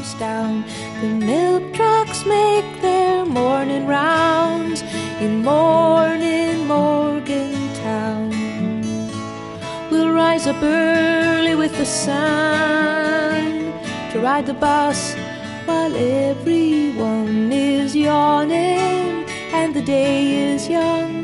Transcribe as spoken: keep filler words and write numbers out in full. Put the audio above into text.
comes down. The milk trucks make their morning rounds in morning Morgantown. We'll rise up early with the sun to ride the bus while everyone is yawning and the day is young.